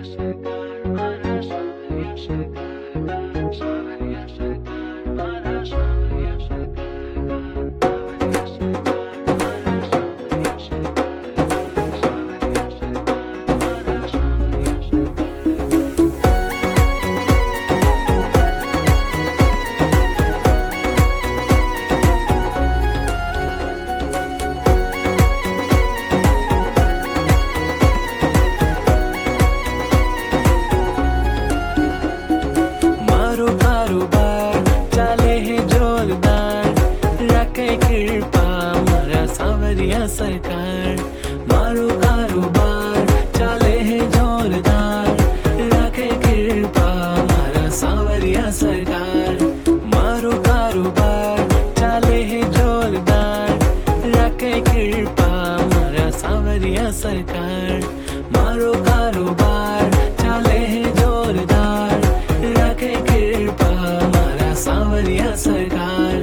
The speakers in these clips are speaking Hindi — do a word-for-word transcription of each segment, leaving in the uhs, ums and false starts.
सरकार मारो कारोबार चले है जोरदार रखे कृपा हमारा सावरिया सरकार मारो कारोबार चले है जोरदार रखे कृपा हमारा सावरिया सरकार मारो कारोबार चले है जोरदार रखे कृपा हमारा सावरिया सरकार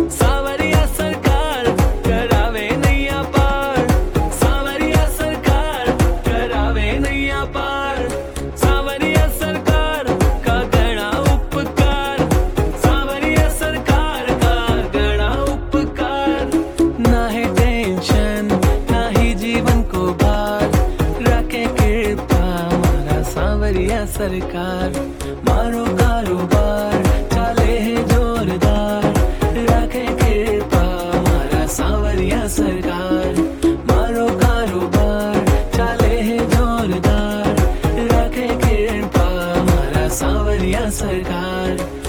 सरकार मारो कारोबार चले है जोरदार रखे कृपा हमारा सावरिया सरकार मारो कारोबार चले है जोरदार रखे कृपा हमारा सावरिया सरकार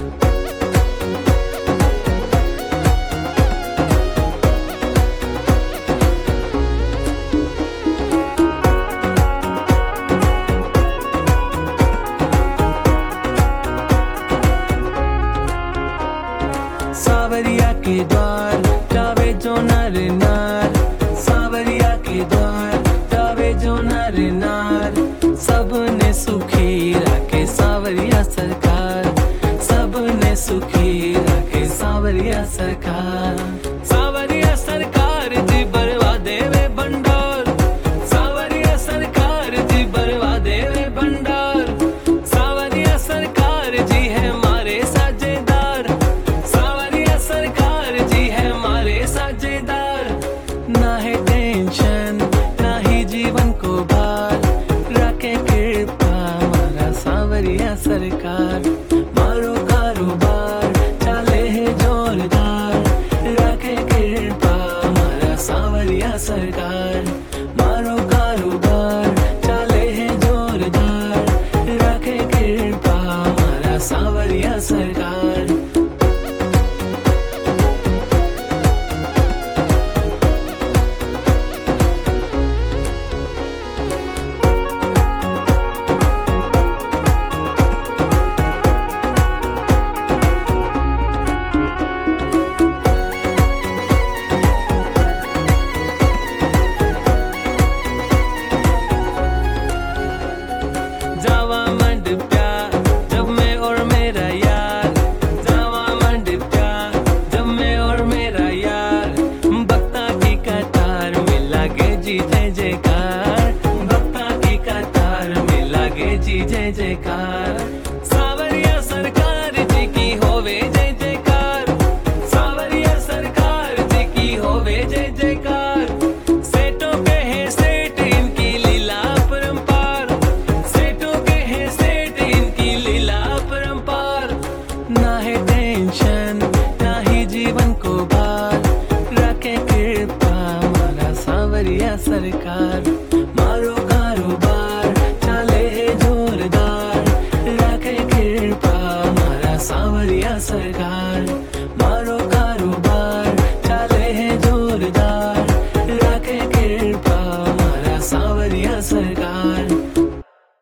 सावरिया के द्वार जावे जो नर नार सावरिया के द्वार जावे जो नर नार सबने सुखी रखे सावरिया सरकार सबने सुखी रखे सावरिया सरकार सावरिया सरकार जी बरवा देवे भंडार सावरिया सरकार जी बरवा देवे भंडार सावरिया सरकार जी है हमारे साझेदार सरकार जी है हमारे साझेदार ना है टेंशन ना ही जीवन को भार रखे कृपा हमारा सावरिया सरकार मारो कारोबार चले है जोरदार रखे कृपा हमारा सावरिया सरकार मारो कारोबार चले है जोरदार रखे कृपा हमारा सावरिया सरकार जावा मंड प्यार जब मैं और मेरा यार जावा मंड प्यार जब मैं और मेरा यार भक्ता की कतार में लागे जी जय जयकार भक्ता की कतार में लागे जी जय जयकार